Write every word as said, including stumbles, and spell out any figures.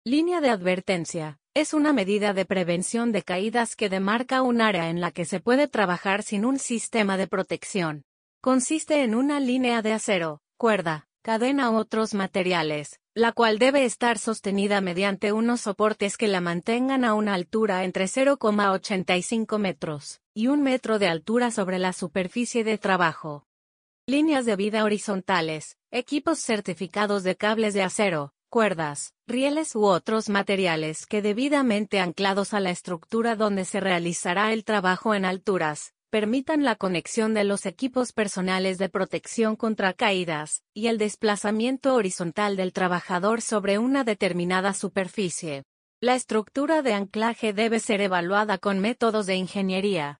Línea de advertencia. Es una medida de prevención de caídas que demarca un área en la que se puede trabajar sin un sistema de protección. Consiste en una línea de acero, cuerda, cadena u otros materiales, la cual debe estar sostenida mediante unos soportes que la mantengan a una altura entre cero coma ochenta y cinco metros y un metro de altura sobre la superficie de trabajo. Líneas de vida horizontales. Equipos certificados de cables de acero, cuerdas, rieles u otros materiales que debidamente anclados a la estructura donde se realizará el trabajo en alturas, permitan la conexión de los equipos personales de protección contra caídas, y el desplazamiento horizontal del trabajador sobre una determinada superficie. La estructura de anclaje debe ser evaluada con métodos de ingeniería,